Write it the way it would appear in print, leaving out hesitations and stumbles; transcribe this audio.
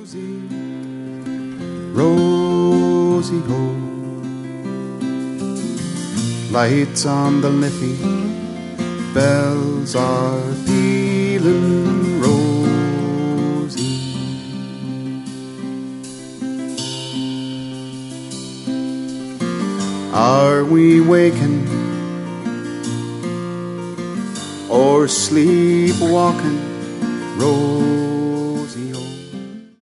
Rosie ho, lights on the Liffey, bells are pealing, Rosie. Are we waking or sleepwalking, Rosie?